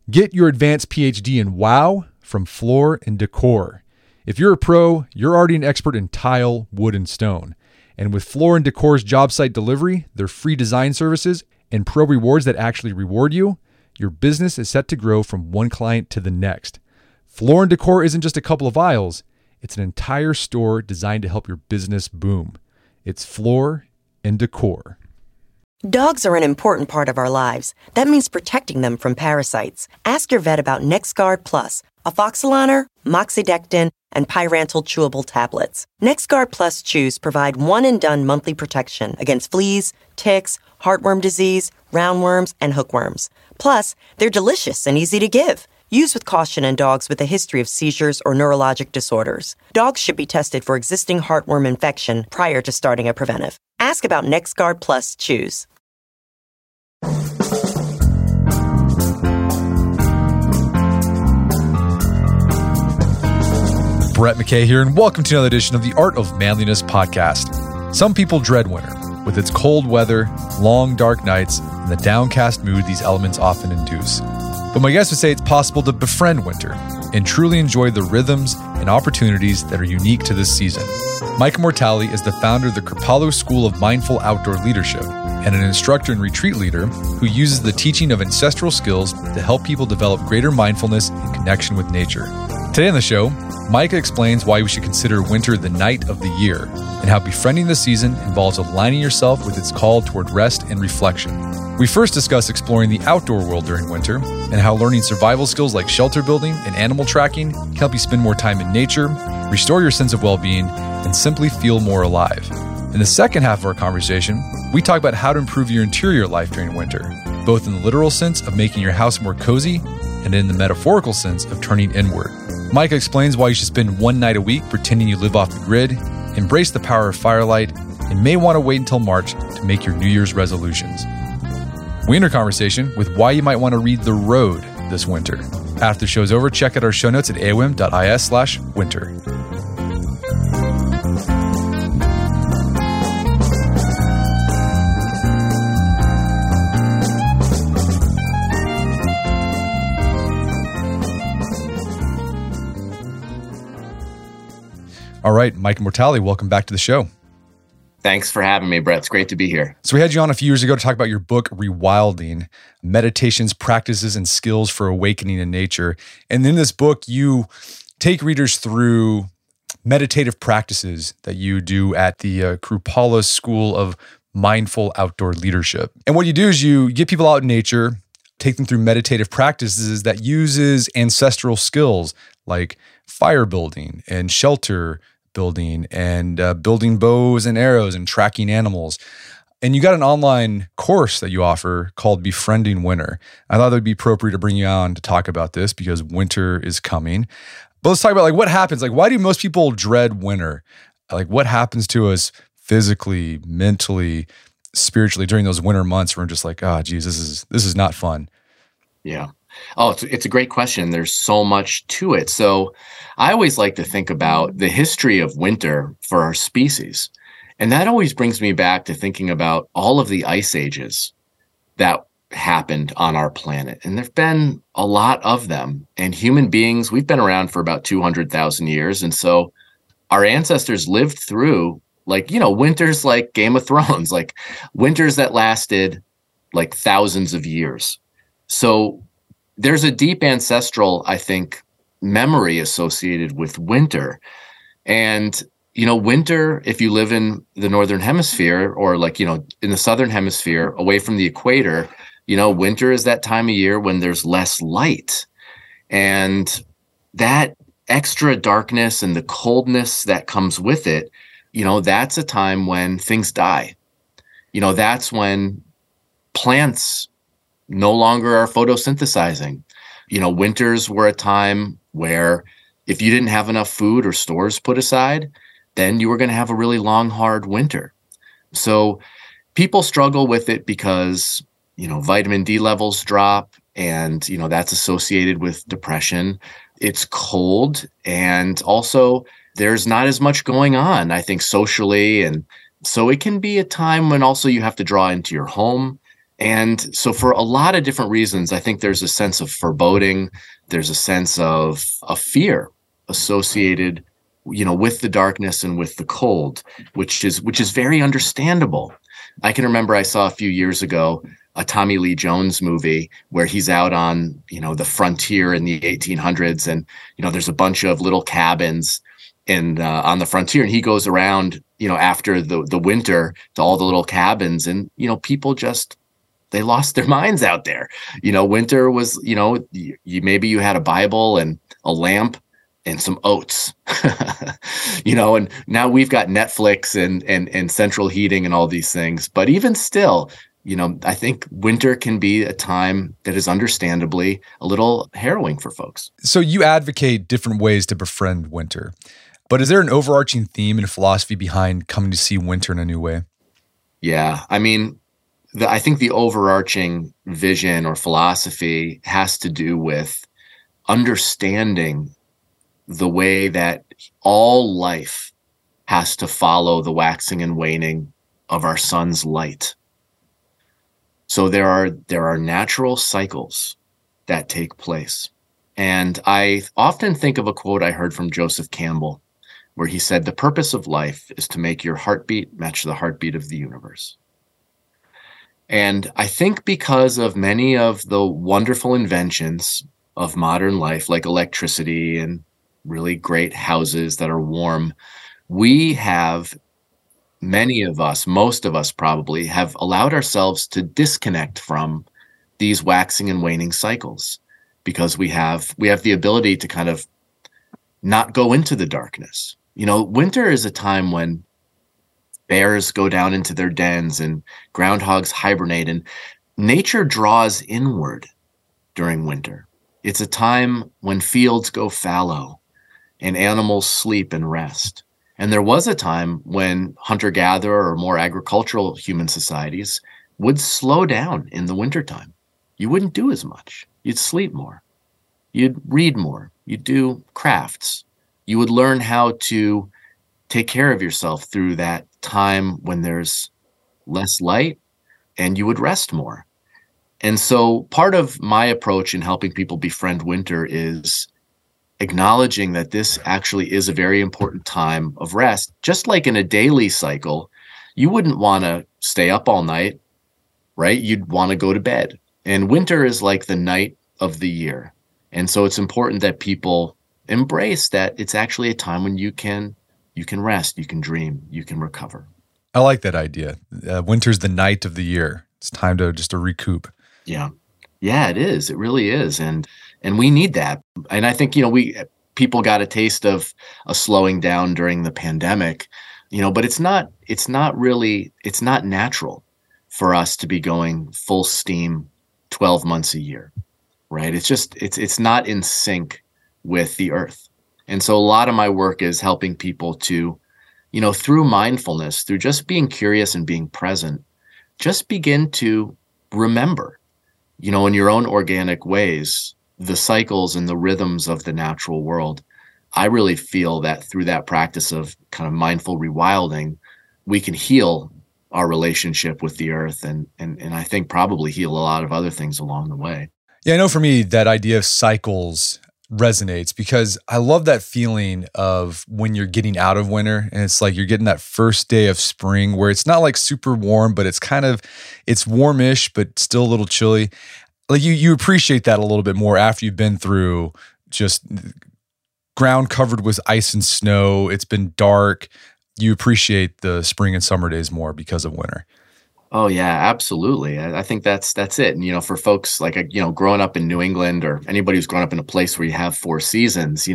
Get your advanced PhD in WOW from Floor & Decor. If you're a pro, you're already an expert in tile, wood, and stone. And with Floor & Decor's job site delivery, their free design services, and pro rewards that actually reward you, your business is set to grow from one client to the next. Floor & Decor isn't just a couple of aisles. It's an entire store designed to help your business boom. It's Floor & Decor. Dogs are an important part of our lives. That means protecting them from parasites. Ask your vet about NexGard Plus, Afoxolaner, Moxidectin, and Pyrantel chewable tablets. NexGard Plus chews provide one-and-done monthly protection against fleas, ticks, heartworm disease, roundworms, and hookworms. Plus, they're delicious and easy to give. Use with caution in dogs with a history of seizures or neurologic disorders. Dogs should be tested for existing heartworm infection prior to starting a preventive. Ask about NexGard Plus chews. Brett McKay here, and welcome to another edition of the Art of Manliness podcast. Some people dread winter, with its cold weather, long dark nights, and the downcast mood these elements often induce. But my guest would say it's possible to befriend winter and truly enjoy the rhythms and opportunities that are unique to this season. Mike Mortale is the founder of the Kripalu School of Mindful Outdoor Leadership and an instructor and retreat leader who uses the teaching of ancestral skills to help people develop greater mindfulness and connection with nature. Today on the show, Micah explains why we should consider winter the night of the year and how befriending the season involves aligning yourself with its call toward rest and reflection. We first discuss exploring the outdoor world during winter and how learning survival skills like shelter building and animal tracking can help you spend more time in nature, restore your sense of well-being, and simply feel more alive. In the second half of our conversation, we talk about how to improve your interior life during winter, both in the literal sense of making your house more cozy and in the metaphorical sense of turning inward. Micah explains why you should spend one night a week pretending you live off the grid, embrace the power of firelight, and may want to wait until March to make your New Year's resolutions. We end our conversation with why you might want to read The Road this winter. After the show's over, check out our show notes at aom.is/winter. All right, Mike Mortale, welcome back to the show. Thanks for having me, Brett. It's great to be here. So we had you on a few years ago to talk about your book, Rewilding, Meditations, Practices, and Skills for Awakening in Nature. And in this book, you take readers through meditative practices that you do at the Kripalu School of Mindful Outdoor Leadership. And what you do is you get people out in nature, take them through meditative practices that uses ancestral skills like fire building and shelter building and building bows and arrows and tracking animals. And you got an online course that you offer called Befriending Winter. I thought it would be appropriate to bring you on to talk about this because winter is coming. But let's talk about why do most people dread winter? What happens to us physically, mentally, spiritually during those winter months where we're just geez, this is not fun. Yeah. Oh, it's a great question. There's so much to it. So I always like to think about the history of winter for our species. And that always brings me back to thinking about all of the ice ages that happened on our planet. And there've been a lot of them. And human beings, we've been around for about 200,000 years. And so our ancestors lived through winters like Game of Thrones, like winters that lasted thousands of years. So there's a deep ancestral, I think, memory associated with winter. And, winter, if you live in the Northern Hemisphere or in the Southern Hemisphere away from the equator, winter is that time of year when there's less light. And that extra darkness and the coldness that comes with it, that's a time when things die. That's when plants no longer are photosynthesizing. Winters were a time where if you didn't have enough food or stores put aside, then you were going to have a really long, hard winter. So people struggle with it because, vitamin D levels drop and, that's associated with depression. It's cold and also there's not as much going on, I think, socially. And so it can be a time when also you have to draw into your home. And so for a lot of different reasons, I think there's a sense of foreboding, there's a sense of fear associated, with the darkness and with the cold, which is very understandable. I can remember I saw a few years ago a Tommy Lee Jones movie where he's out on, the frontier in the 1800s, and there's a bunch of little cabins on the frontier, and he goes around, after the winter to all the little cabins, and people just, they lost their minds out there. Winter was, maybe you had a Bible and a lamp and some oats, and now we've got Netflix and central heating and all these things. But even still, I think winter can be a time that is understandably a little harrowing for folks. So you advocate different ways to befriend winter, but is there an overarching theme and philosophy behind coming to see winter in a new way? Yeah. I mean, I think the overarching vision or philosophy has to do with understanding the way that all life has to follow the waxing and waning of our sun's light. So there are natural cycles that take place. And I often think of a quote I heard from Joseph Campbell, where he said, "The purpose of life is to make your heartbeat match the heartbeat of the universe." And I think because of many of the wonderful inventions of modern life, like electricity and really great houses that are warm, we have, many of us, most of us probably, have allowed ourselves to disconnect from these waxing and waning cycles because we have the ability to kind of not go into the darkness. Winter is a time when bears go down into their dens and groundhogs hibernate, and nature draws inward during winter. It's a time when fields go fallow and animals sleep and rest. And there was a time when hunter-gatherer or more agricultural human societies would slow down in the wintertime. You wouldn't do as much. You'd sleep more. You'd read more. You'd do crafts. You would learn how to take care of yourself through that time when there's less light, and you would rest more. And so part of my approach in helping people befriend winter is acknowledging that this actually is a very important time of rest. Just like in a daily cycle, you wouldn't want to stay up all night, right? You'd want to go to bed. And winter is like the night of the year. And so it's important that people embrace that it's actually a time when you can rest, you can dream, you can recover. I like that idea. Winter's the night of the year. It's time to recoup. Yeah. Yeah, it is. It really is. And we need that. And I think, people got a taste of a slowing down during the pandemic, but it's not natural for us to be going full steam 12 months a year, right? It's not in sync with the earth. And so a lot of my work is helping people to, through mindfulness, through just being curious and being present, just begin to remember, in your own organic ways, the cycles and the rhythms of the natural world. I really feel that through that practice of kind of mindful rewilding, we can heal our relationship with the earth and I think probably heal a lot of other things along the way. Yeah, I know for me, that idea of cycles resonates because I love that feeling of when you're getting out of winter and it's like you're getting that first day of spring where it's not like super warm, but it's warmish, but still a little chilly. Like you appreciate that a little bit more after you've been through just ground covered with ice and snow. It's been dark. You appreciate the spring and summer days more because of winter. Oh yeah, absolutely. I think that's it. And, for folks like, growing up in New England or anybody who's grown up in a place where you have 4 seasons,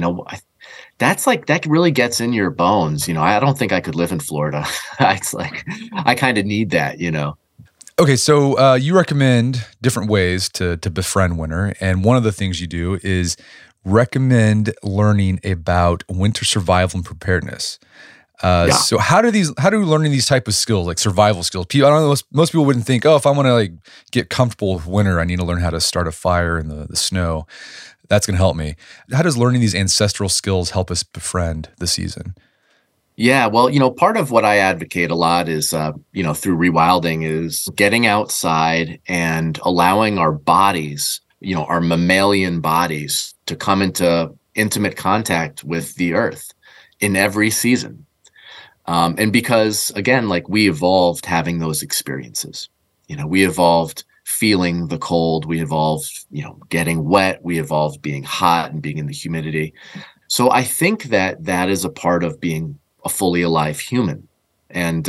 that really gets in your bones. I don't think I could live in Florida. It's like, I kind of need that, Okay. So, you recommend different ways to befriend winter. And one of the things you do is recommend learning about winter survival and preparedness. So how do learning these type of skills, like survival skills? I don't know, most people wouldn't think, if I want to get comfortable with winter, I need to learn how to start a fire in the snow. That's going to help me. How does learning these ancestral skills help us befriend the season? Yeah, well, part of what I advocate a lot is, through rewilding is getting outside and allowing our bodies, our mammalian bodies to come into intimate contact with the earth in every season. And because, again, like we evolved having those experiences, we evolved feeling the cold, we evolved, getting wet, we evolved being hot and being in the humidity. So I think that is a part of being a fully alive human. And,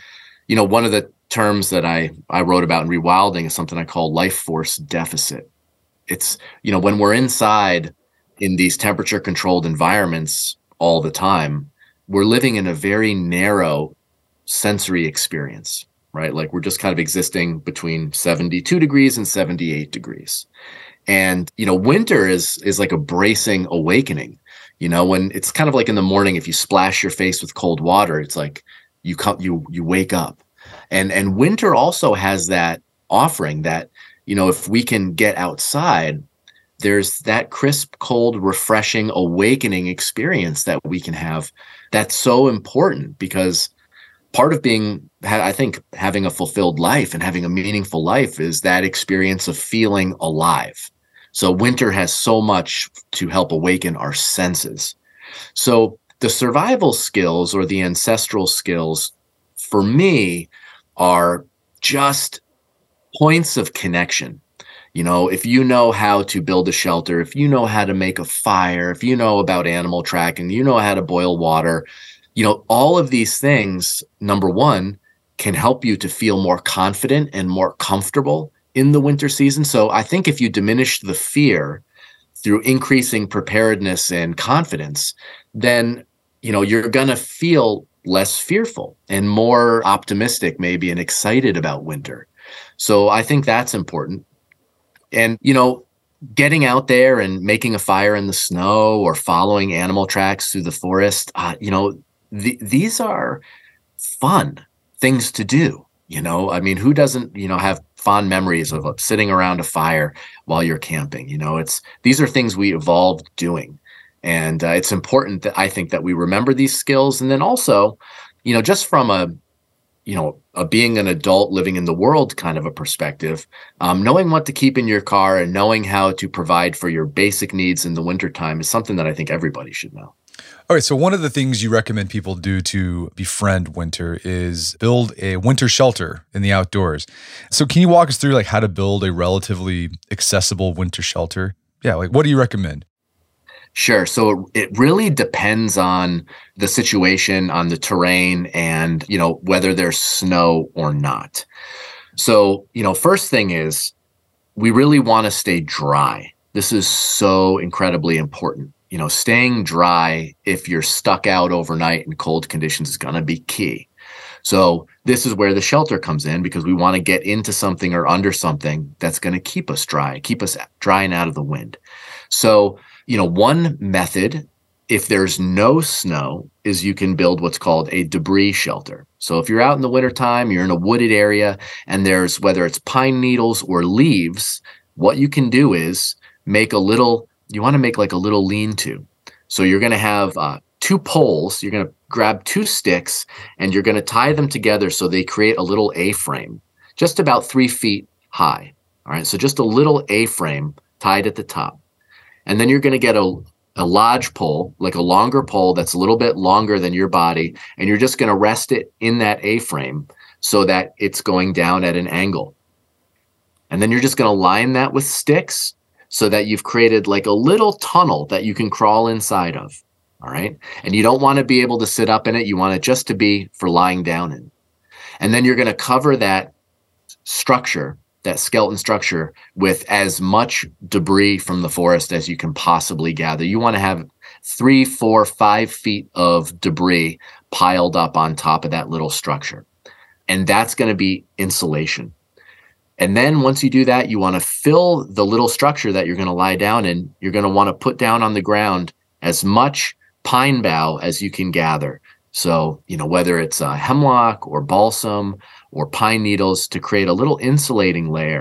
one of the terms that I wrote about in rewilding is something I call life force deficit. It's, when we're inside in these temperature controlled environments all the time, we're living in a very narrow sensory experience, right? Like we're just kind of existing between 72 degrees and 78 degrees. And, winter is like a bracing awakening. When it's kind of like in the morning, if you splash your face with cold water, it's like you wake up. And winter also has that offering that, if we can get outside, there's that crisp, cold, refreshing, awakening experience that we can have. That's so important because part of I think, having a fulfilled life and having a meaningful life is that experience of feeling alive. So winter has so much to help awaken our senses. So the survival skills or the ancestral skills for me are just points of connection. If you know how to build a shelter, if you know how to make a fire, if you know about animal tracking, you know how to boil water, all of these things, number one, can help you to feel more confident and more comfortable in the winter season. So I think if you diminish the fear through increasing preparedness and confidence, then, you're going to feel less fearful and more optimistic maybe and excited about winter. So I think that's important. And, getting out there and making a fire in the snow or following animal tracks through the forest, these are fun things to do. Who doesn't, have fond memories of sitting around a fire while you're camping? These are things we evolved doing. And it's important that I think that we remember these skills. And then also, just from a being an adult living in the world kind of a perspective, knowing what to keep in your car and knowing how to provide for your basic needs in the wintertime is something that I think everybody should know. All right, so one of the things you recommend people do to befriend winter is build a winter shelter in the outdoors. So can you walk us through how to build a relatively accessible winter shelter? Yeah, what do you recommend? Sure. So it really depends on the situation, on the terrain, and, whether there's snow or not. So, first thing is we really want to stay dry. This is so incredibly important. Staying dry if you're stuck out overnight in cold conditions is going to be key. So this is where the shelter comes in because we want to get into something or under something that's going to keep us dry and out of the wind. So, one method, if there's no snow, is you can build what's called a debris shelter. So if you're out in the wintertime, you're in a wooded area, and there's, whether it's pine needles or leaves, what you can do is make a little lean-to. So you're going to have two poles. You're going to grab two sticks, and you're going to tie them together so they create a little A-frame, just about 3 feet high. All right, so just a little A-frame tied at the top. And then you're going to get a lodge pole, like a longer pole that's a little bit longer than your body, and you're just going to rest it in that A-frame so that it's going down at an angle. And then you're just going to line that with sticks so that you've created like a little tunnel that you can crawl inside of. All right. And you don't want to be able to sit up in it. You want it just to be for lying down in. And then you're going to cover that structure, that skeleton structure, with as much debris from the forest as you can possibly gather. You want to have 3, 4, 5 feet of debris piled up on top of that little structure. And that's going to be insulation. And then once you do that, you want to fill the little structure that you're going to lie down in. You're going to want to put down on the ground as much pine bough as you can gather. So, whether it's hemlock or balsam or pine needles, to create a little insulating layer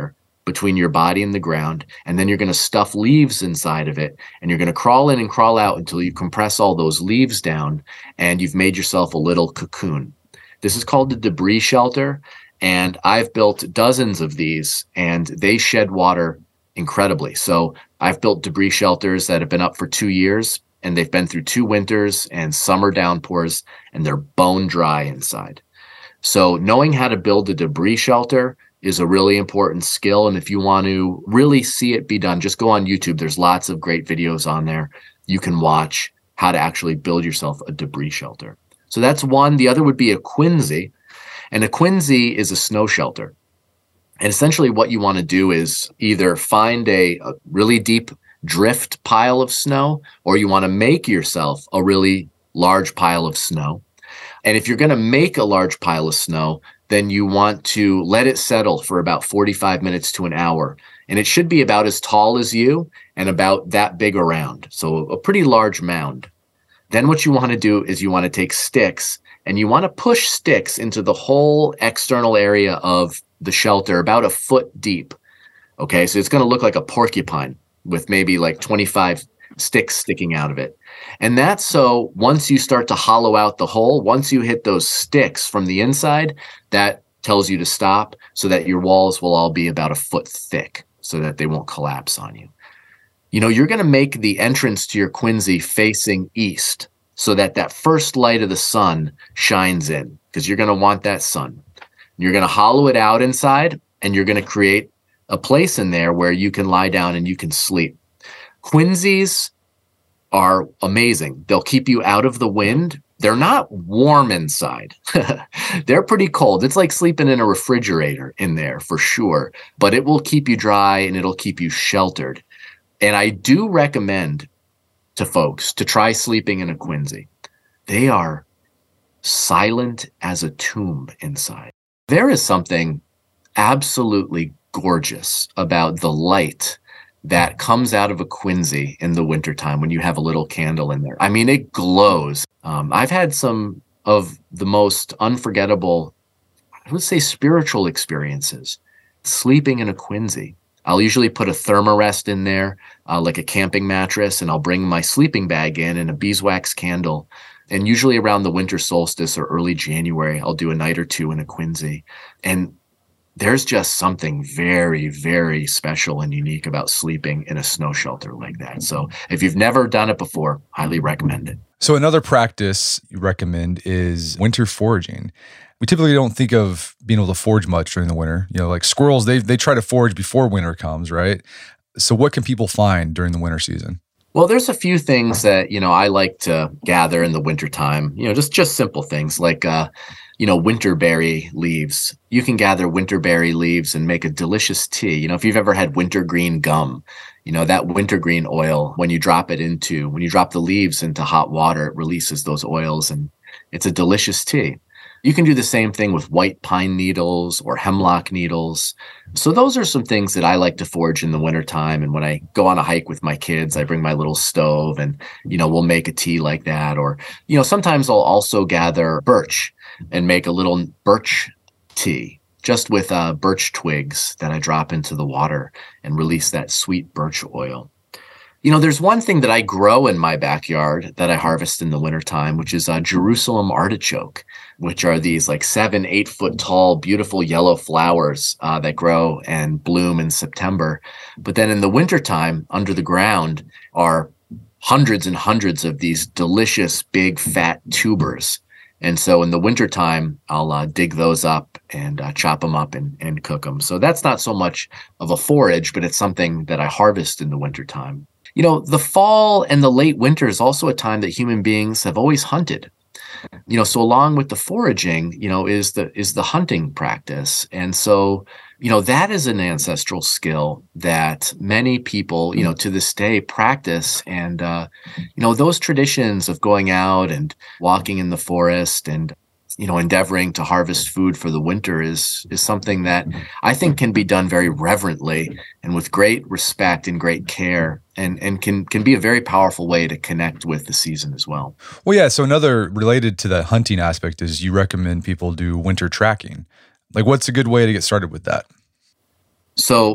between your body and the ground, and then you're going to stuff leaves inside of it, and you're going to crawl in and crawl out until you compress all those leaves down, and you've made yourself a little cocoon. This is called the debris shelter, and I've built dozens of these, and they shed water incredibly. So I've built debris shelters that have been up for 2 years, and they've been through 2 winters and summer downpours, and they're bone dry inside. So knowing how to build a debris shelter is a really important skill. And if you want to really see it be done, just go on YouTube. There's lots of great videos on there. You can watch how to actually build yourself a debris shelter. So that's one. The other would be a quinsy. And a quinsy is a snow shelter. And essentially what you want to do is either find a really deep drift pile of snow, or you want to make yourself a really large pile of snow. And if you're going to make a large pile of snow, then you want to let it settle for about 45 minutes to an hour. And it should be about as tall as you and about that big around. So a pretty large mound. Then what you want to do is you want to take sticks, and you want to push sticks into the whole external area of the shelter about a foot deep. Okay, so it's going to look like a porcupine with maybe like 25 sticks sticking out of it. And that's so once you start to hollow out the hole, once you hit those sticks from the inside, that tells you to stop, so that your walls will all be about a foot thick so that they won't collapse on you. You know, you're going to make the entrance to your quinsy facing east so that that first light of the sun shines in, because you're going to want that sun. You're going to hollow it out inside, and you're going to create a place in there where you can lie down and you can sleep. Quinsies are amazing. They'll keep you out of the wind. They're not warm inside. They're pretty cold. It's like sleeping in a refrigerator in there for sure, but it will keep you dry and it'll keep you sheltered. And I do recommend to folks to try sleeping in a quinsy. They are silent as a tomb inside. There is something absolutely gorgeous about the light that comes out of a quinsy in the wintertime when you have a little candle in there. I mean, it glows. I've had some of the most unforgettable, I would say, spiritual experiences sleeping in a quinsy. I'll usually put a thermarest in there, like a camping mattress, and I'll bring my sleeping bag in and a beeswax candle. And usually around the winter solstice or early January, I'll do a night or two in a quinsy. And there's just something very, very special and unique about sleeping in a snow shelter like that. So if you've never done it before, highly recommend it. So another practice you recommend is winter foraging. We typically don't think of being able to forage much during the winter. You know, like squirrels, they try to forage before winter comes, right? So what can people find during the winter season? Well, there's a few things that, I like to gather in the wintertime, just simple things like, winterberry leaves. You can gather winterberry leaves and make a delicious tea. If you've ever had wintergreen gum, that wintergreen oil, when you drop the leaves into hot water, it releases those oils and it's a delicious tea. You can do the same thing with white pine needles or hemlock needles. So those are some things that I like to forage in the wintertime. And when I go on a hike with my kids, I bring my little stove and, we'll make a tea like that. Or, sometimes I'll also gather birch and make a little birch tea just with birch twigs that I drop into the water and release that sweet birch oil. There's one thing that I grow in my backyard that I harvest in the wintertime, which is a Jerusalem artichoke, which are these like 7-8 foot tall, beautiful yellow flowers that grow and bloom in September. But then in the wintertime, under the ground are hundreds and hundreds of these delicious, big, fat tubers. And so in the wintertime, I'll dig those up and chop them up and cook them. So that's not so much of a forage, but it's something that I harvest in the wintertime. The fall and the late winter is also a time that human beings have always hunted. So along with the foraging, is the hunting practice. And so, that is an ancestral skill that many people, to this day practice. And, those traditions of going out and walking in the forest and, endeavoring to harvest food for the winter is something that I think can be done very reverently and with great respect and great care and can be a very powerful way to connect with the season as well. Well, yeah. So another related to the hunting aspect is you recommend people do winter tracking. Like what's a good way to get started with that? So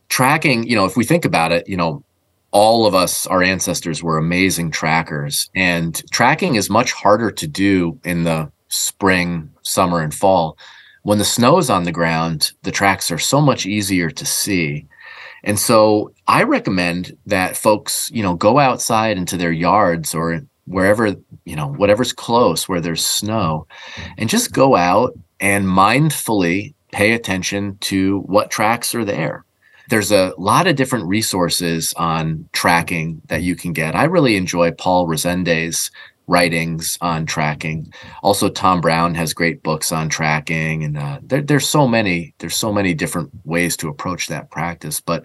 tracking, if we think about it, all of us, our ancestors were amazing trackers, and tracking is much harder to do in the spring, summer, and fall. When the snow is on the ground, the tracks are so much easier to see. And so I recommend that folks, go outside into their yards or wherever, whatever's close where there's snow, and just go out and mindfully pay attention to what tracks are there. There's a lot of different resources on tracking that you can get. I really enjoy Paul Rezende's writings on tracking. Also, Tom Brown has great books on tracking, and there's so many different ways to approach that practice. But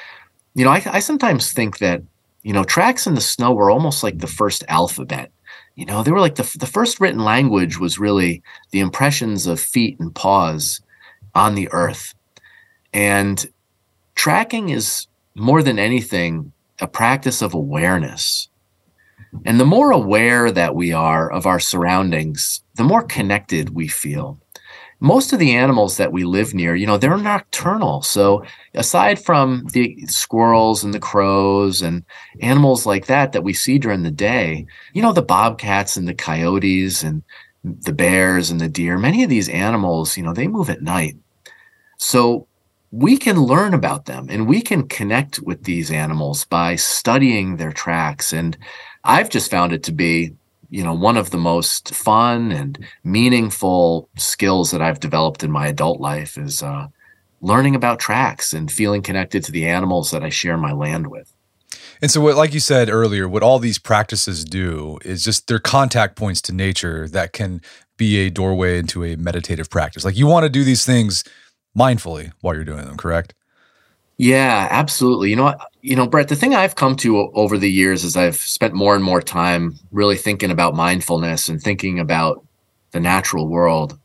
I sometimes think that tracks in the snow were almost like the first alphabet. They were like the first written language was really the impressions of feet and paws on the earth. And tracking is more than anything a practice of awareness. And the more aware that we are of our surroundings, the more connected we feel. Most of the animals that we live near, they're nocturnal. So aside from the squirrels and the crows and animals like that we see during the day, the bobcats and the coyotes and the bears and the deer, many of these animals, they move at night. So we can learn about them and we can connect with these animals by studying their tracks. And I've just found it to be, one of the most fun and meaningful skills that I've developed in my adult life is learning about tracks and feeling connected to the animals that I share my land with. And so like you said earlier, what all these practices do is just they're contact points to nature that can be a doorway into a meditative practice. Like you want to do these things mindfully while you're doing them, correct? Yeah, absolutely. Brett, the thing I've come to over the years is I've spent more and more time really thinking about mindfulness and thinking about the natural world.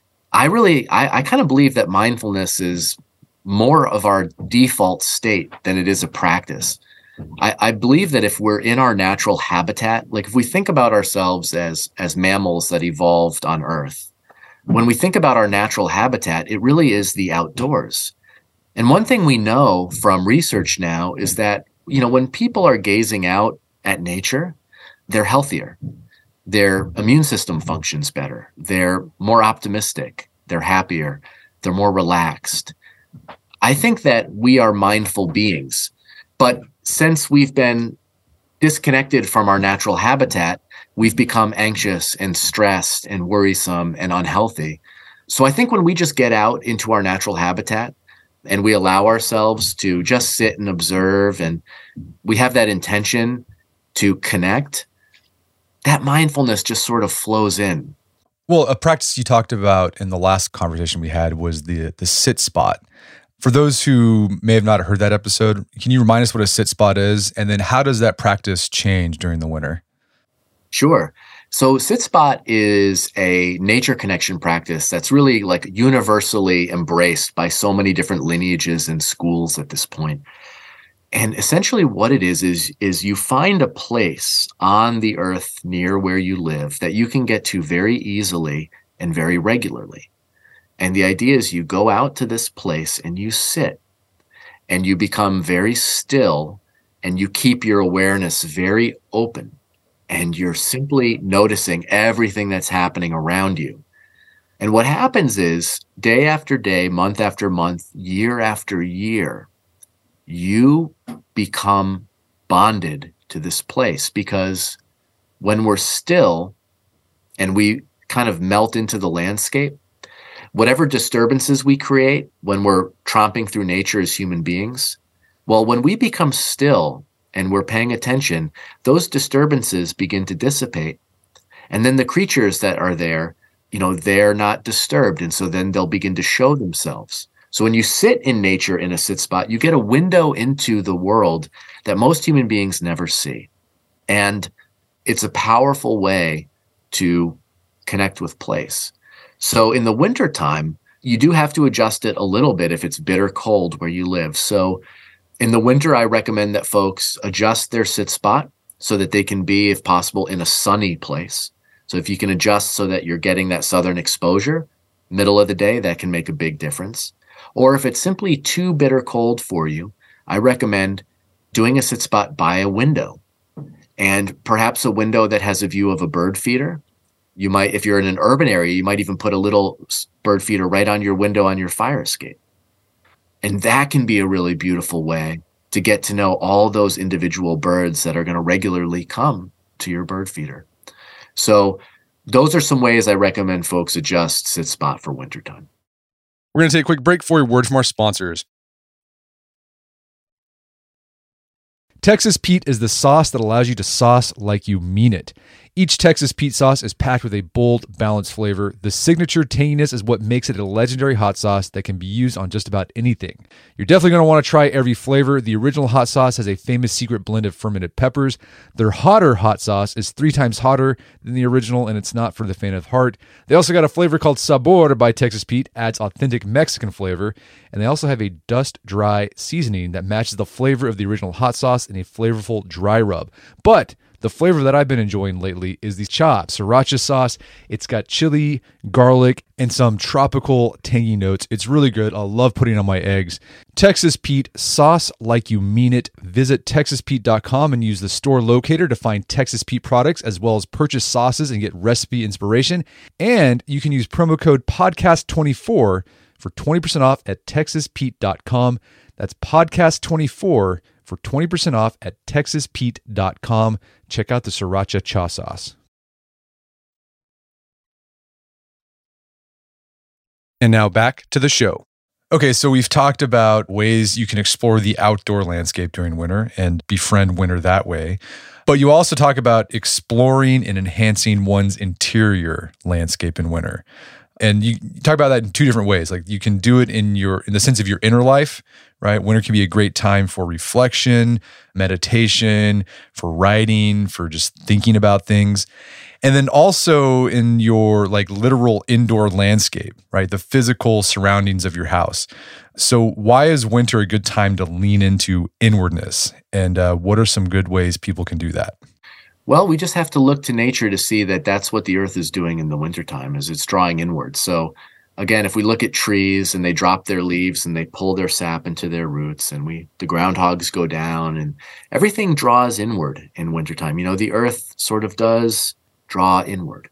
I kind of believe that mindfulness is more of our default state than it is a practice. I believe that if we're in our natural habitat, like if we think about ourselves as mammals that evolved on Earth, when we think about our natural habitat, it really is the outdoors. And one thing we know from research now is that, when people are gazing out at nature, they're healthier. Their immune system functions better. They're more optimistic. They're happier. They're more relaxed. I think that we are mindful beings. But since we've been disconnected from our natural habitat, we've become anxious and stressed and worrisome and unhealthy. So I think when we just get out into our natural habitat, and we allow ourselves to just sit and observe, and we have that intention to connect, that mindfulness just sort of flows in. Well, a practice you talked about in the last conversation we had was the sit spot. For those who may have not heard that episode, can you remind us what a sit spot is? And then how does that practice change during the winter? Sure. So sit spot is a nature connection practice that's really like universally embraced by so many different lineages and schools at this point. And essentially what it is you find a place on the earth near where you live that you can get to very easily and very regularly. And the idea is you go out to this place and you sit and you become very still and you keep your awareness very open. And you're simply noticing everything that's happening around you. And what happens is day after day, month after month, year after year, you become bonded to this place, because when we're still and we kind of melt into the landscape, whatever disturbances we create when we're tromping through nature as human beings, well, when we become still and we're paying attention, those disturbances begin to dissipate. And then the creatures that are there, they're not disturbed. And so then they'll begin to show themselves. So when you sit in nature in a sit spot, you get a window into the world that most human beings never see. And it's a powerful way to connect with place. So in the wintertime, you do have to adjust it a little bit if it's bitter cold where you live. So in the winter, I recommend that folks adjust their sit spot so that they can be, if possible, in a sunny place. So if you can adjust so that you're getting that southern exposure, middle of the day, that can make a big difference. Or if it's simply too bitter cold for you, I recommend doing a sit spot by a window, and perhaps a window that has a view of a bird feeder. You might, if you're in an urban area, you might even put a little bird feeder right on your window on your fire escape. And that can be a really beautiful way to get to know all those individual birds that are going to regularly come to your bird feeder. So those are some ways I recommend folks adjust sit spot for wintertime. We're going to take a quick break for a word from our sponsors. Texas Pete is the sauce that allows you to sauce like you mean it. Each Texas Pete sauce is packed with a bold, balanced flavor. The signature tanginess is what makes it a legendary hot sauce that can be used on just about anything. You're definitely going to want to try every flavor. The original hot sauce has a famous secret blend of fermented peppers. Their hotter hot sauce is 3 times hotter than the original, and it's not for the faint of heart. They also got a flavor called Sabor by Texas Pete, adds authentic Mexican flavor, and they also have a dust-dry seasoning that matches the flavor of the original hot sauce in a flavorful dry rub. But the flavor that I've been enjoying lately is the chopped sriracha sauce. It's got chili, garlic, and some tropical tangy notes. It's really good. I love putting it on my eggs. Texas Pete, sauce like you mean it. Visit TexasPete.com and use the store locator to find Texas Pete products, as well as purchase sauces and get recipe inspiration. And you can use promo code podcast24 for 20% off at TexasPete.com. That's podcast24 for 20% off at TexasPete.com. Check out the Sriracha Cha Sauce. And now back to the show. Okay, so we've talked about ways you can explore the outdoor landscape during winter and befriend winter that way. But you also talk about exploring and enhancing one's interior landscape in winter. And you talk about that in 2 different ways. Like you can do it in the sense of your inner life, right? Winter can be a great time for reflection, meditation, for writing, for just thinking about things. And then also in your like literal indoor landscape, right? The physical surroundings of your house. So why is winter a good time to lean into inwardness? And what are some good ways people can do that? Well, we just have to look to nature to see that that's what the earth is doing in the wintertime, is it's drawing inward. So again, if we look at trees and they drop their leaves and they pull their sap into their roots, and the groundhogs go down and everything draws inward in wintertime. You know, the earth sort of does draw inward.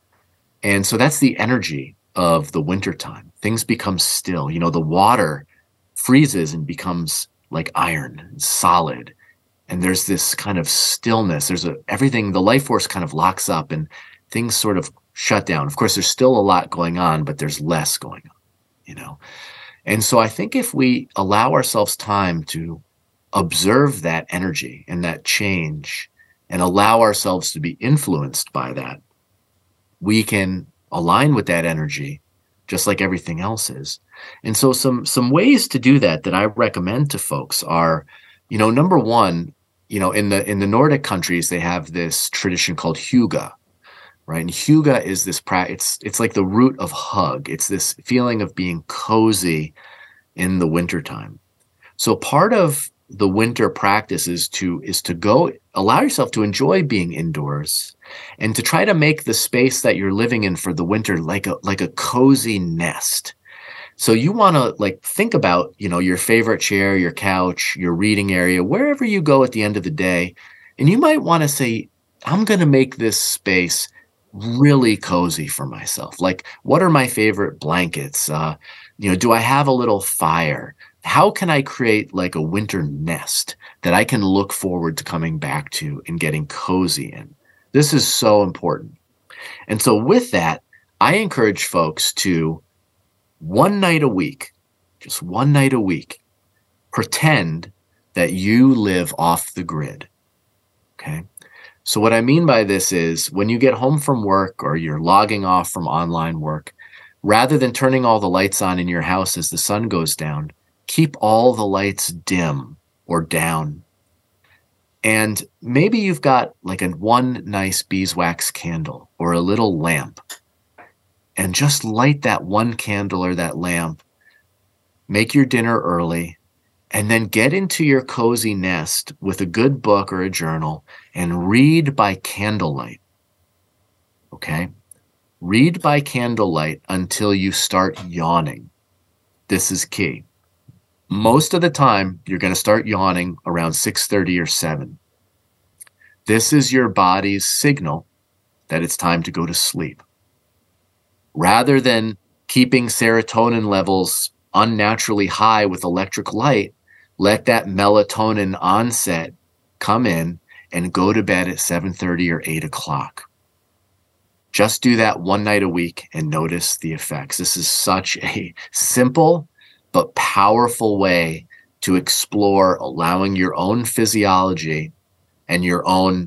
And so that's the energy of the wintertime. Things become still. You know, the water freezes and becomes like iron and solid. And there's this kind of stillness. Everything, the life force kind of locks up and things sort of shut down. Of course, there's still a lot going on, but there's less going on, you know? And so I think if we allow ourselves time to observe that energy and that change and allow ourselves to be influenced by that, we can align with that energy just like everything else is. And so some ways to do that I recommend to folks are, you know, number one, you know, in the Nordic countries, they have this tradition called hygge, right? And hygge is this it's like the root of hug. It's this feeling of being cozy in the wintertime. So part of the winter practice is to go allow yourself to enjoy being indoors and to try to make the space that you're living in for the winter like a cozy nest. So you want to like think about, you know, your favorite chair, your couch, your reading area, wherever you go at the end of the day. And you might want to say, I'm going to make this space really cozy for myself. Like, what are my favorite blankets? You know, do I have a little fire? How can I create like a winter nest that I can look forward to coming back to and getting cozy in? This is so important. And so with that, I encourage folks to one night a week, just one night a week, pretend that you live off the grid. Okay. So what I mean by this is when you get home from work or you're logging off from online work, rather than turning all the lights on in your house as the sun goes down, keep all the lights dim or down. And maybe you've got like one nice beeswax candle or a little lamp, and just light that one candle or that lamp, make your dinner early, and then get into your cozy nest with a good book or a journal and read by candlelight. Okay? Read by candlelight until you start yawning. this is key. Most of the time, you're going to start yawning around 6:30 or 7. This is your body's signal that it's time to go to sleep. Rather than keeping serotonin levels unnaturally high with electric light, let that melatonin onset come in and go to bed at 7:30 or 8 o'clock. Just do that one night a week and notice the effects. This is such a simple but powerful way to explore allowing your own physiology and your own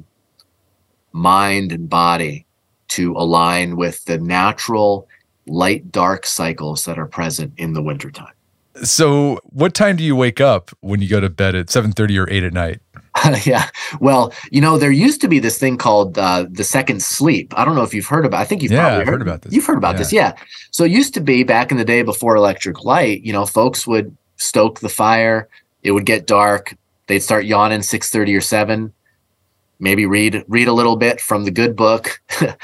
mind and body to align with the natural light-dark cycles that are present in the wintertime. So what time do you wake up when you go to bed at 7:30 or 8 at night? Yeah. Well, there used to be this thing called the second sleep. I don't know if you've heard about it. I think you've probably heard about this. You've heard about this, yeah. So it used to be back in the day before electric light, folks would stoke the fire. It would get dark. They'd start yawning 6:30 or 7. Maybe read a little bit from the good book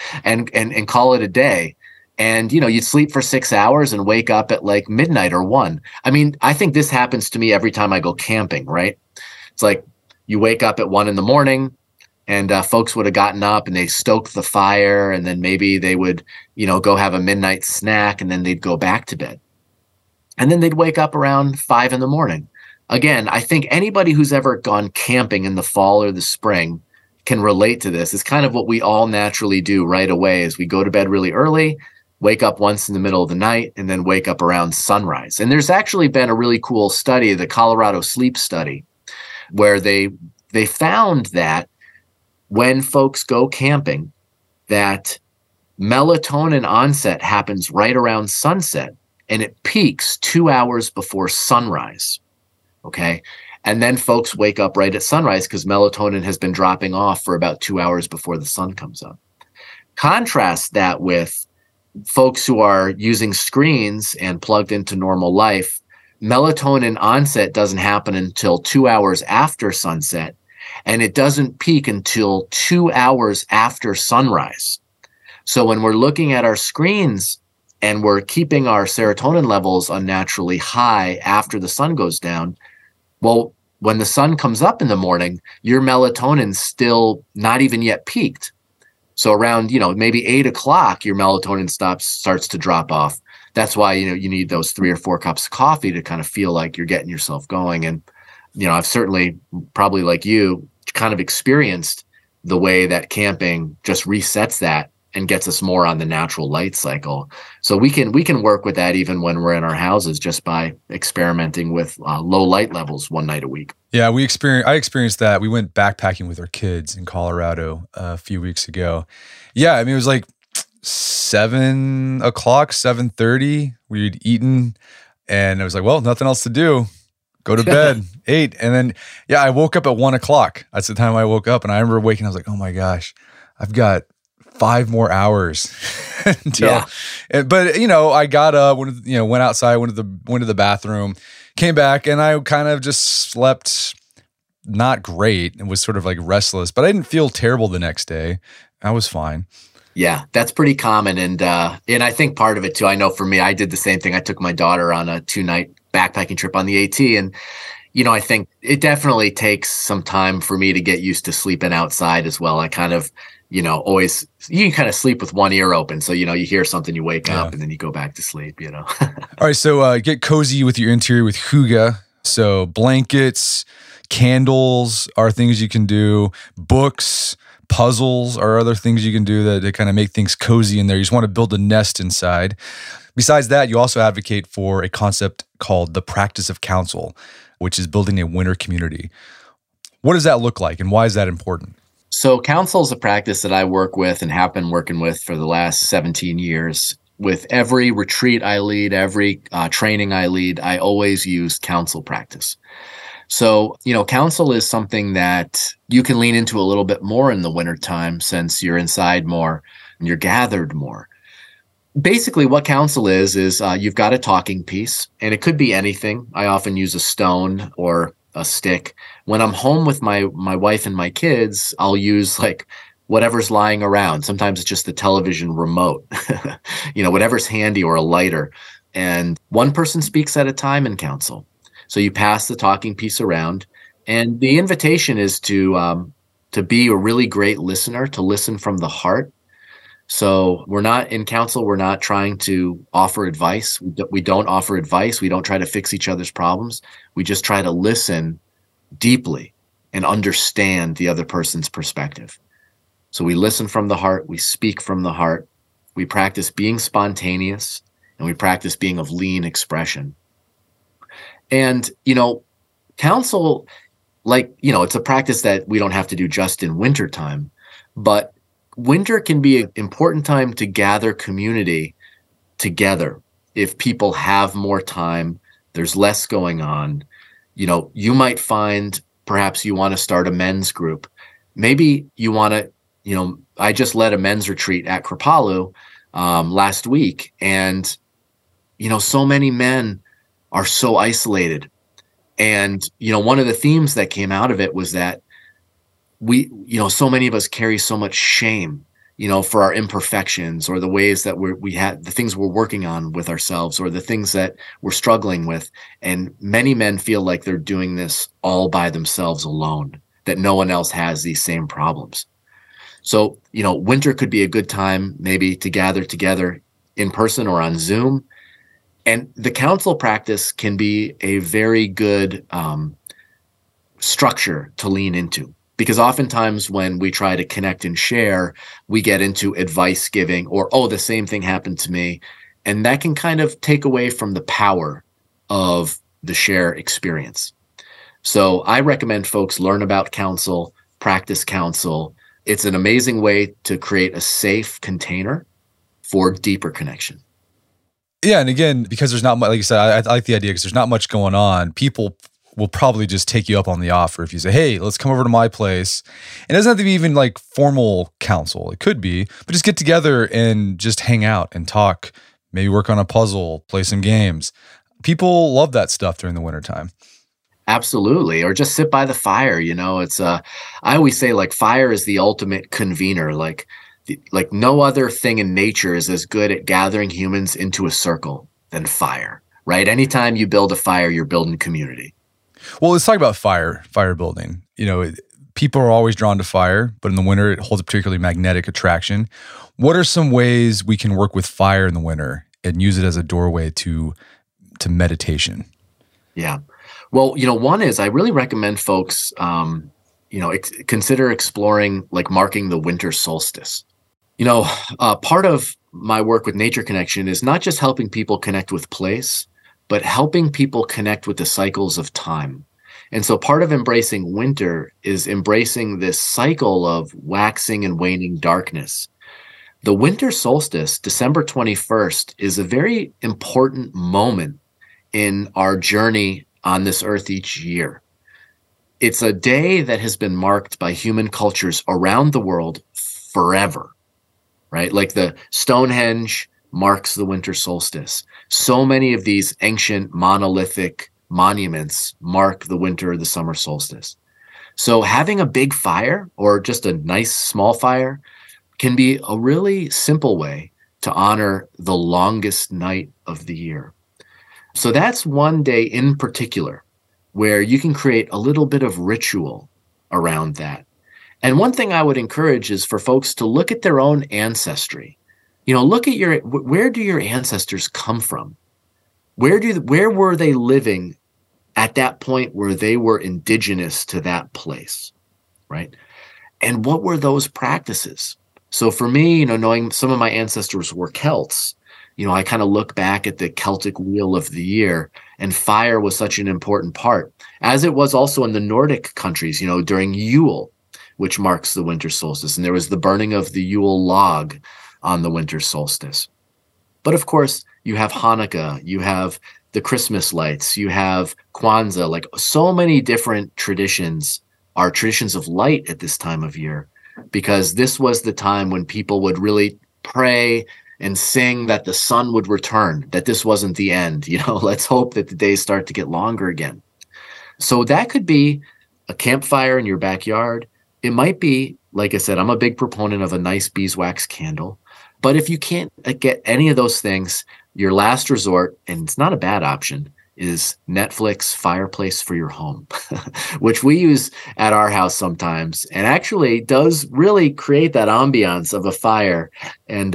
and call it a day. And, you'd sleep for 6 hours and wake up at like midnight or 1. I mean, I think this happens to me every time I go camping, right? It's like you wake up at 1 in the morning and folks would have gotten up and they stoked the fire, and then maybe they would, go have a midnight snack, and then they'd go back to bed. And then they'd wake up around 5 in the morning. Again, I think anybody who's ever gone camping in the fall or the spring can relate to this. It's kind of what we all naturally do right away is we go to bed really early, wake up once in the middle of the night, and then wake up around sunrise. And there's actually been a really cool study, the Colorado Sleep Study, where they found that when folks go camping, that melatonin onset happens right around sunset, and it peaks 2 hours before sunrise. Okay. And then folks wake up right at sunrise because melatonin has been dropping off for about 2 hours before the sun comes up. Contrast that with folks who are using screens and plugged into normal life. Melatonin onset doesn't happen until 2 hours after sunset, and it doesn't peak until 2 hours after sunrise. So when we're looking at our screens and we're keeping our serotonin levels unnaturally high after the sun goes down, well, when the sun comes up in the morning, your melatonin's still not even yet peaked. So around, maybe 8 o'clock, your melatonin starts to drop off. That's why, you need those 3 or 4 cups of coffee to kind of feel like you're getting yourself going. And, I've certainly, probably like you, kind of experienced the way that camping just resets that and gets us more on the natural light cycle. So we can work with that even when we're in our houses just by experimenting with low light levels one night a week. Yeah, I experienced that. We went backpacking with our kids in Colorado a few weeks ago. Yeah, I mean, it was like 7 o'clock, 7:30. We'd eaten, and I was like, well, nothing else to do. Go to bed, 8. And then, I woke up at 1 o'clock. That's the time I woke up. And I remember waking, I was like, oh my gosh, I've got 5 more hours until, but I got up, went outside, went to the bathroom, came back, and I kind of just slept not great and was sort of like restless, but I didn't feel terrible the next day. I was fine. Yeah, that's pretty common. And I think part of it too, I know for me, I did the same thing. I took my daughter on a 2-night backpacking trip on the AT, and I think it definitely takes some time for me to get used to sleeping outside as well. I kind of, always, you can kind of sleep with one ear open. So, you hear something, you wake up, and then you go back to sleep, All right. So get cozy with your interior with Hygge. So blankets, candles are things you can do. Books, puzzles are other things you can do that kind of make things cozy in there. You just want to build a nest inside. Besides that, you also advocate for a concept called the practice of counsel, which is building a winter community. What does that look like, and why is that important? So counsel is a practice that I work with and have been working with for the last 17 years. With every retreat I lead, every training I lead, I always use counsel practice. So, counsel is something that you can lean into a little bit more in the wintertime since you're inside more and you're gathered more. Basically, what counsel is you've got a talking piece, and it could be anything. I often use a stone or a stick. When I'm home with my wife and my kids, I'll use like whatever's lying around. Sometimes it's just the television remote, whatever's handy, or a lighter. and one person speaks at a time in council. So you pass the talking piece around, and the invitation is to be a really great listener, to listen from the heart. So we're not in council. We're not trying to offer advice. We don't offer advice. We don't try to fix each other's problems. We just try to listen deeply and understand the other person's perspective. So we listen from the heart. We speak from the heart. We practice being spontaneous, and we practice being of lean expression. And, council, it's a practice that we don't have to do just in wintertime, but winter can be an important time to gather community together. If people have more time, there's less going on. You might find perhaps you want to start a men's group. Maybe you want to, I just led a men's retreat at Kripalu last week, and, so many men are so isolated. And, one of the themes that came out of it was that so many of us carry so much shame, for our imperfections, or the ways that the things we're working on with ourselves, or the things that we're struggling with. And many men feel like they're doing this all by themselves alone, that no one else has these same problems. So, winter could be a good time maybe to gather together in person or on Zoom. And the council practice can be a very good structure to lean into, because oftentimes when we try to connect and share, we get into advice giving, or, oh, the same thing happened to me. And that can kind of take away from the power of the share experience. So I recommend folks learn about council, practice council. It's an amazing way to create a safe container for deeper connection. Yeah, and again, because there's not much, like you said, I like the idea because there's not much going on. People will probably just take you up on the offer if you say, hey, let's come over to my place. It doesn't have to be even like formal counsel. It could be, but just get together and just hang out and talk, maybe work on a puzzle, play some games. People love that stuff during the wintertime. Absolutely. Or just sit by the fire. I always say, like, fire is the ultimate convener. Like no other thing in nature is as good at gathering humans into a circle than fire, right? Anytime you build a fire, you're building community. Well, let's talk about fire building. People are always drawn to fire, but in the winter, it holds a particularly magnetic attraction. What are some ways we can work with fire in the winter and use it as a doorway to meditation? Yeah. Well, one is I really recommend folks, consider exploring, like, marking the winter solstice. Part of my work with Nature Connection is not just helping people connect with place, but helping people connect with the cycles of time. And so part of embracing winter is embracing this cycle of waxing and waning darkness. The winter solstice, December 21st, is a very important moment in our journey on this earth each year. It's a day that has been marked by human cultures around the world forever, right? Like the Stonehenge marks the winter solstice. So many of these ancient monolithic monuments mark the winter or the summer solstice. So having a big fire, or just a nice small fire, can be a really simple way to honor the longest night of the year. So that's one day in particular where you can create a little bit of ritual around that. And one thing I would encourage is for folks to look at their own ancestry. Look at where do your ancestors come from? Where were they living at that point where they were indigenous to that place, right? And what were those practices? So for me, knowing some of my ancestors were Celts, I kind of look back at the Celtic wheel of the year, and fire was such an important part, as it was also in the Nordic countries, during Yule, which marks the winter solstice. And there was the burning of the Yule log on the winter solstice. But of course, you have Hanukkah, you have the Christmas lights, you have Kwanzaa, like so many different traditions are traditions of light at this time of year, because this was the time when people would really pray and sing that the sun would return, that this wasn't the end. Let's hope that the days start to get longer again. So that could be a campfire in your backyard. It might be, like I said, I'm a big proponent of a nice beeswax candle. But if you can't get any of those things, your last resort, and it's not a bad option, is Netflix Fireplace for Your Home, which we use at our house sometimes, and actually does really create that ambiance of a fire. And,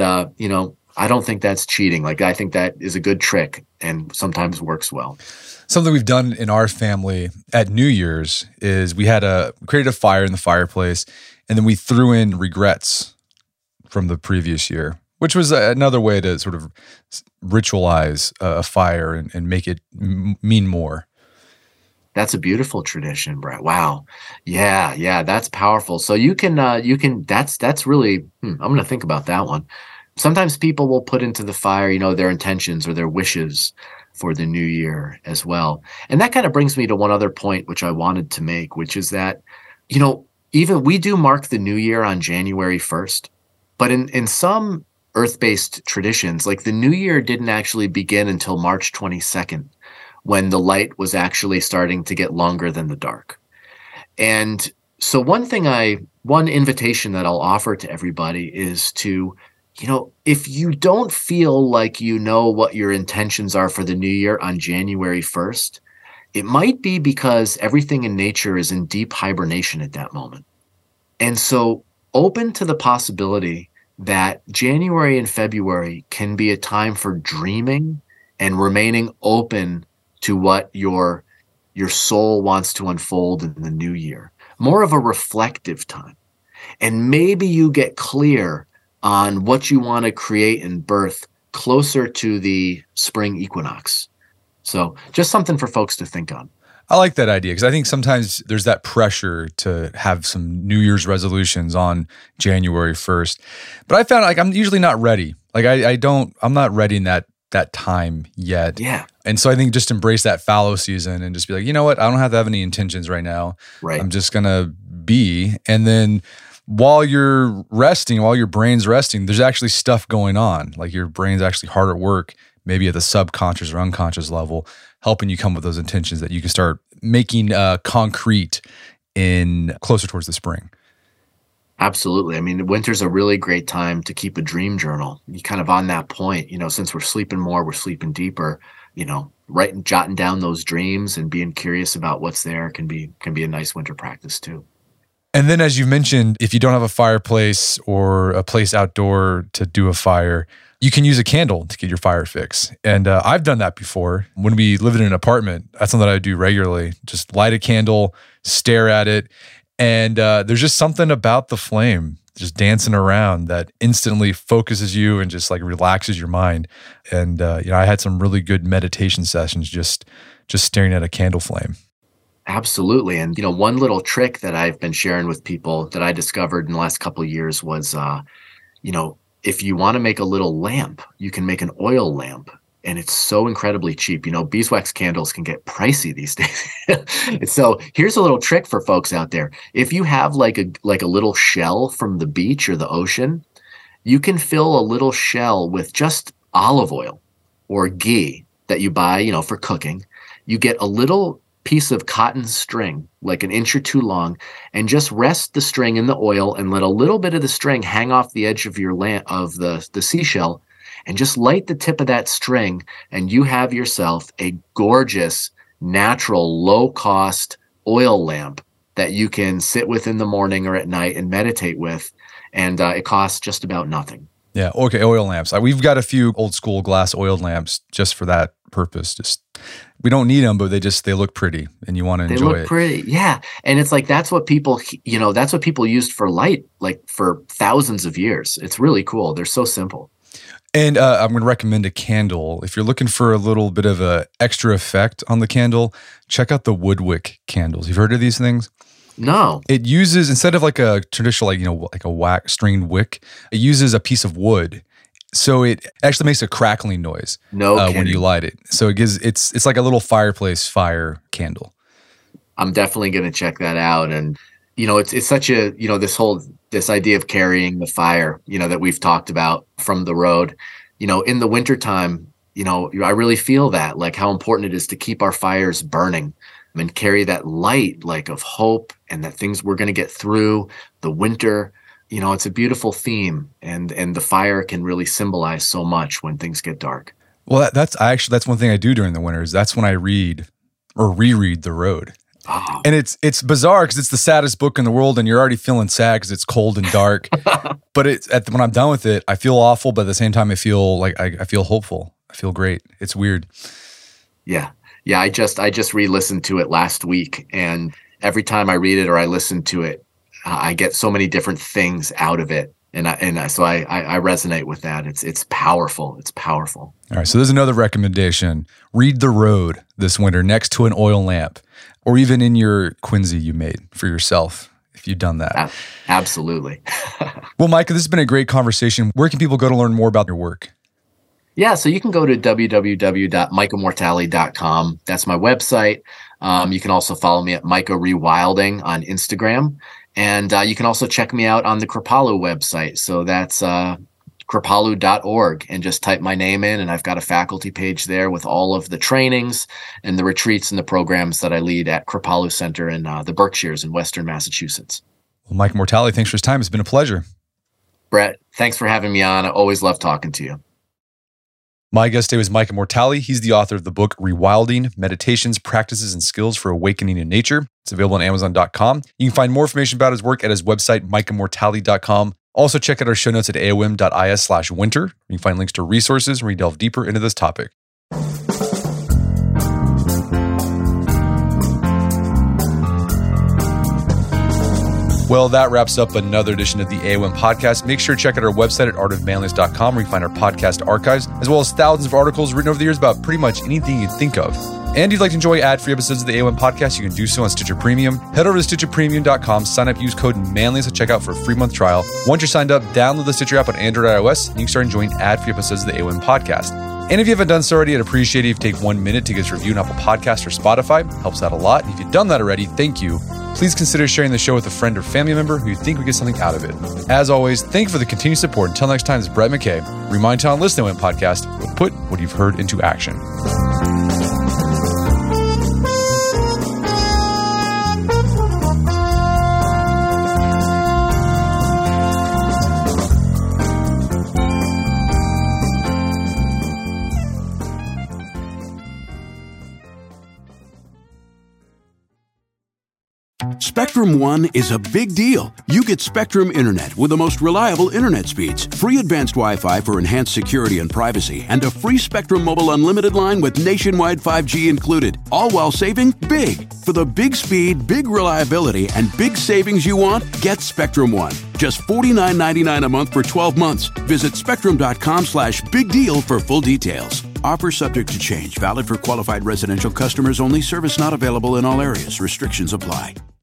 I don't think that's cheating. Like, I think that is a good trick and sometimes works well. Something we've done in our family at New Year's is we created a fire in the fireplace, and then we threw in regrets from the previous year, which was another way to sort of ritualize a fire and make it mean more. That's a beautiful tradition, Brett. Wow. Yeah, that's powerful. So you can, that's really, I'm going to think about that one. Sometimes people will put into the fire, their intentions or their wishes for the new year as well. And that kind of brings me to one other point, which I wanted to make, which is that, even we do mark the new year on January 1st, but in some earth-based traditions, like the new year didn't actually begin until March 22nd, when the light was actually starting to get longer than the dark. And so one invitation that I'll offer to everybody is to, if you don't feel like you know what your intentions are for the new year on January 1st, it might be because everything in nature is in deep hibernation at that moment. And so open to the possibility that January and February can be a time for dreaming and remaining open to what your soul wants to unfold in the new year. More of a reflective time. And maybe you get clear on what you want to create and birth closer to the spring equinox. So just something for folks to think on. I like that idea because I think sometimes there's that pressure to have some New Year's resolutions on January 1st. But I found I'm usually not ready. Like I'm not ready in that time yet. Yeah. And so I think just embrace that fallow season and just be like, you know what? I don't have to have any intentions right now. Right. I'm just going to be. And then while you're resting, while your brain's resting, there's actually stuff going on. Like your brain's actually hard at work, maybe at the subconscious or unconscious level, helping you come with those intentions that you can start making concrete in closer towards the spring. Absolutely. I mean, winter's a really great time to keep a dream journal. You kind of on that point, since we're sleeping more, we're sleeping deeper, jotting down those dreams and being curious about what's there can be a nice winter practice too. And then, as you mentioned, if you don't have a fireplace or a place outdoor to do a fire, you can use a candle to get your fire fix. And I've done that before. When we lived in an apartment, that's something I do regularly. Just light a candle, stare at it. And there's just something about the flame just dancing around that instantly focuses you and just like relaxes your mind. And, I had some really good meditation sessions just staring at a candle flame. Absolutely. And, one little trick that I've been sharing with people that I discovered in the last couple of years was, if you want to make a little lamp, you can make an oil lamp. And it's so incredibly cheap. Beeswax candles can get pricey these days. So here's a little trick for folks out there. If you have like a little shell from the beach or the ocean, you can fill a little shell with just olive oil or ghee that you buy, for cooking. You get a little piece of cotton string, like an inch or two long, and just rest the string in the oil and let a little bit of the string hang off the edge of your of the seashell, and just light the tip of that string, and you have yourself a gorgeous, natural, low-cost oil lamp that you can sit with in the morning or at night and meditate with, and it costs just about nothing. Yeah, okay, oil lamps. We've got a few old school glass oil lamps just for that purpose. We don't need them, but they look pretty, and you want to enjoy it. They look pretty, yeah. And it's like that's what people used for light, like for thousands of years. It's really cool. They're so simple. And I'm going to recommend a candle. If you're looking for a little bit of a extra effect on the candle, check out the Woodwick candles. You've heard of these things? No. It uses, instead of like a traditional, like a wax stringed wick, it uses a piece of wood. So it actually makes a crackling noise when you light it. So it's like a little fireplace fire candle. I'm definitely going to check that out. And, it's such a, this idea of carrying the fire, that we've talked about from the road, in the wintertime, I really feel that, like how important it is to keep our fires burning and carry that light, like of hope and that things we're going to get through the winter. It's a beautiful theme, and the fire can really symbolize so much when things get dark. Well, that's one thing I do during the winters. That's when I read or reread The Road. Oh. And it's bizarre because it's the saddest book in the world and you're already feeling sad because it's cold and dark. But when I'm done with it, I feel awful, but at the same time, I feel like I feel hopeful. I feel great. It's weird. Yeah. Yeah. I just re-listened to it last week, and every time I read it or I listen to it, I get so many different things out of it. So I resonate with that. It's powerful. It's powerful. All right. So there's another recommendation. Read The Road this winter next to an oil lamp, or even in your Quincy you made for yourself, if you've done that. Absolutely. Well, Micah, this has been a great conversation. Where can people go to learn more about your work? Yeah, so you can go to www.micahmortali.com. That's my website. You can also follow me at Micah Rewilding on Instagram. And you can also check me out on the Kripalu website. So that's kripalu.org, and just type my name in, and I've got a faculty page there with all of the trainings and the retreats and the programs that I lead at Kripalu Center in the Berkshires in Western Massachusetts. Well, Mike Mortali, thanks for his time. It's been a pleasure. Brett, thanks for having me on. I always love talking to you. My guest today was Micah Mortali. He's the author of the book Rewilding: Meditations, Practices, and Skills for Awakening in Nature. It's available on Amazon.com. You can find more information about his work at his website, micahmortali.com. Also, check out our show notes at aom.is/winter. You can find links to resources where we delve deeper into this topic. Well, that wraps up another edition of the AOM podcast. Make sure to check out our website at artofmanliness.com, where you can find our podcast archives, as well as thousands of articles written over the years about pretty much anything you think of. And if you'd like to enjoy ad-free episodes of the AOM podcast, you can do so on Stitcher Premium. Head over to StitcherPremium.com, sign up, use code manliness at checkout for a free month trial. Once you're signed up, download the Stitcher app on Android or iOS, and you can start enjoying ad-free episodes of the AOM podcast. And if you haven't done so already, I'd appreciate it if you take 1 minute to give us a review on Apple Podcasts or Spotify. It helps out a lot. And if you've done that already, thank you. Please consider sharing the show with a friend or family member who you think would get something out of it. As always, thank you for the continued support. Until next time, this is Brett McKay. Remind you on Listen to It podcast, but put what you've heard into action. Spectrum One is a big deal. You get Spectrum Internet with the most reliable internet speeds, free advanced Wi-Fi for enhanced security and privacy, and a free Spectrum Mobile Unlimited line with nationwide 5G included, all while saving big. For the big speed, big reliability, and big savings you want, get Spectrum One. Just $49.99 a month for 12 months. Visit spectrum.com/big deal for full details. Offer subject to change. Valid for qualified residential customers only. Service not available in all areas. Restrictions apply.